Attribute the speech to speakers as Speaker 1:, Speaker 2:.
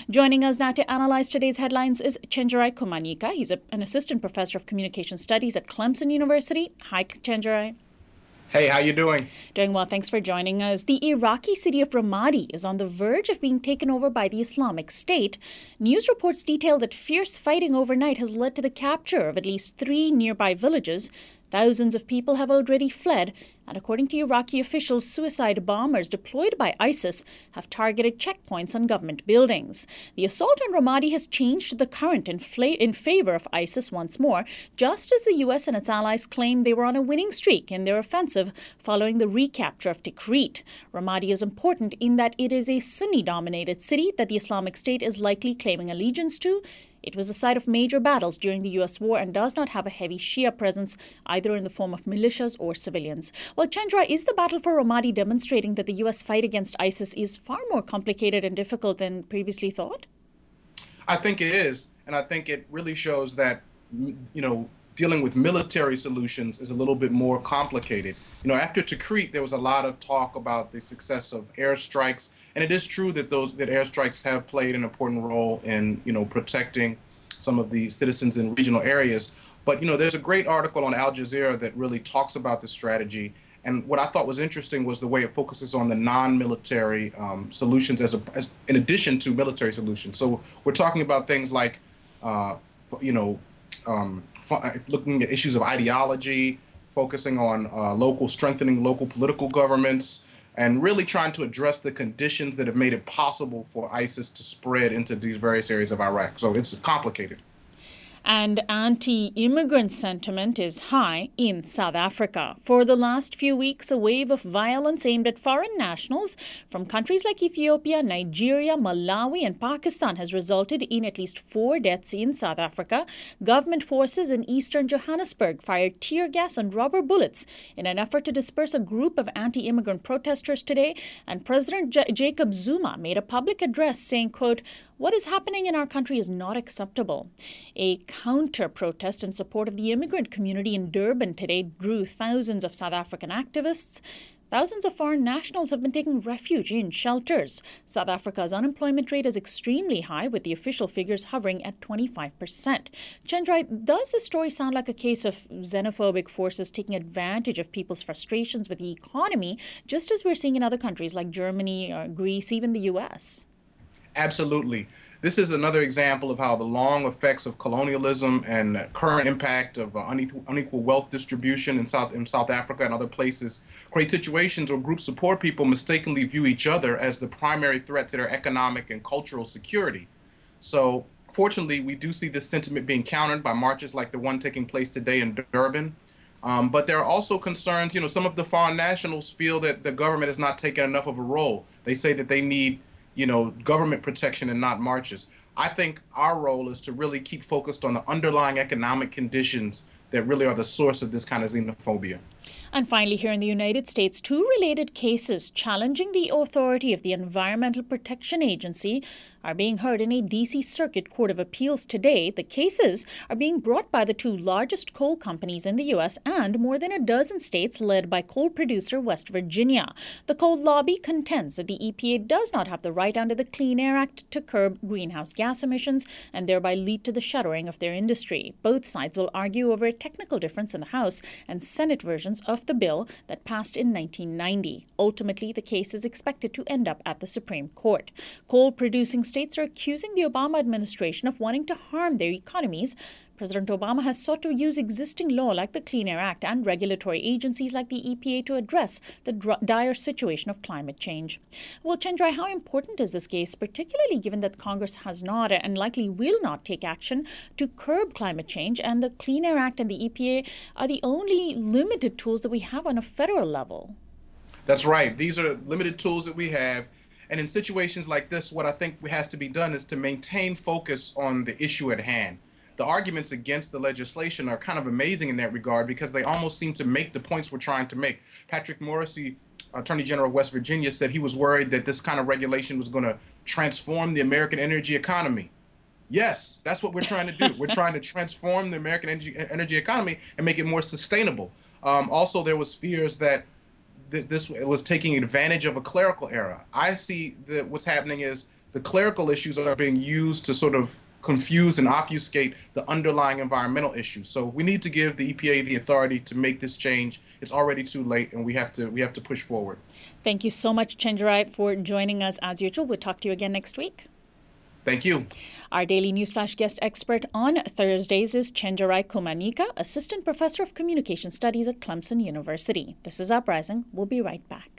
Speaker 1: Joining us now to analyze today's headlines is Chenjerai Kumanyika. He's an assistant professor of communication studies at Clemson University. Hi, Chenjerai.
Speaker 2: Hey, how you doing?
Speaker 1: Doing well, thanks for joining us. The Iraqi city of Ramadi is on the verge of being taken over by the Islamic State. News reports detail that fierce fighting overnight has led to the capture of at least 3 nearby villages. Thousands of people have already fled, and according to Iraqi officials, suicide bombers deployed by ISIS have targeted checkpoints on government buildings. The assault on Ramadi has changed the current in favor of ISIS once more, just as the U.S. and its allies claim they were on a winning streak in their offensive following the recapture of Tikrit. Ramadi is important in that it is a Sunni-dominated city that the Islamic State is likely claiming allegiance to. It was the site of major battles during the U.S. war and does not have a heavy Shia presence, either in the form of militias or civilians. Well, Chandra, is the battle for Ramadi demonstrating that the U.S. fight against ISIS is far more complicated and difficult than previously thought?
Speaker 2: I think it is, and I think it really shows that, dealing with military solutions is a little bit more complicated. After Tikrit, there was a lot of talk about the success of airstrikes, and it is true that that airstrikes have played an important role in, protecting some of the citizens in regional areas. But, there's a great article on Al Jazeera that really talks about this strategy. And what I thought was interesting was the way it focuses on the non-military solutions as in addition to military solutions. So we're talking about things like, looking at issues of ideology, focusing on strengthening local political governments, and really trying to address the conditions that have made it possible for ISIS to spread into these various areas of Iraq. So it's complicated.
Speaker 1: And anti-immigrant sentiment is high in South Africa. For the last few weeks, a wave of violence aimed at foreign nationals from countries like Ethiopia, Nigeria, Malawi, and Pakistan has resulted in at least 4 deaths in South Africa. Government forces in eastern Johannesburg fired tear gas and rubber bullets in an effort to disperse a group of anti-immigrant protesters today. And President Jacob Zuma made a public address saying, quote, "What is happening in our country is not acceptable." A counter-protest in support of the immigrant community in Durban today drew thousands of South African activists. Thousands of foreign nationals have been taking refuge in shelters. South Africa's unemployment rate is extremely high, with the official figures hovering at 25%. Chandra, does the story sound like a case of xenophobic forces taking advantage of people's frustrations with the economy, just as we're seeing in other countries like Germany or Greece, even the U.S.?
Speaker 2: Absolutely. This is another example of how the long effects of colonialism and current impact of unequal wealth distribution in South Africa and other places create situations where groups of poor people mistakenly view each other as the primary threat to their economic and cultural security. So fortunately, we do see this sentiment being countered by marches like the one taking place today in Durban. But there are also concerns, some of the foreign nationals feel that the government has not taken enough of a role. They say that they need government protection and not marches. I think our role is to really keep focused on the underlying economic conditions that really are the source of this kind of xenophobia.
Speaker 1: And finally, here in the United States, 2 related cases challenging the authority of the Environmental Protection Agency are being heard in a D.C. Circuit Court of Appeals today. The cases are being brought by the 2 largest coal companies in the U.S. and more than a dozen states led by coal producer West Virginia. The coal lobby contends that the EPA does not have the right under the Clean Air Act to curb greenhouse gas emissions and thereby lead to the shuttering of their industry. Both sides will argue over a technical difference in the House and Senate versions of the bill that passed in 1990. Ultimately, the case is expected to end up at the Supreme Court. Coal-producing states are accusing the Obama administration of wanting to harm their economies. President Obama has sought to use existing law like the Clean Air Act and regulatory agencies like the EPA to address the dire situation of climate change. Well, Chandra, how important is this case, particularly given that Congress has not and likely will not take action to curb climate change, and the Clean Air Act and the EPA are the only limited tools that we have on a federal level?
Speaker 2: That's right. These are limited tools that we have. And in situations like this, what I think has to be done is to maintain focus on the issue at hand. The arguments against the legislation are kind of amazing in that regard because they almost seem to make the points we're trying to make. Patrick Morrisey, Attorney General of West Virginia, said he was worried that this kind of regulation was going to transform the American energy economy. Yes, that's what we're trying to do. We're trying to transform the American energy economy and make it more sustainable. Also, there was fears that this was taking advantage of a clerical error. I see that what's happening is the clerical issues are being used to sort of confuse and obfuscate the underlying environmental issues. So we need to give the EPA the authority to make this change. It's already too late, and we have to push forward.
Speaker 1: Thank you so much, Chenjerai, for joining us as usual. We'll talk to you again next week.
Speaker 2: Thank you.
Speaker 1: Our daily Newsflash guest expert on Thursdays is Chenjerai Kumanyika, Assistant Professor of Communication Studies at Clemson University. This is Uprising. We'll be right back.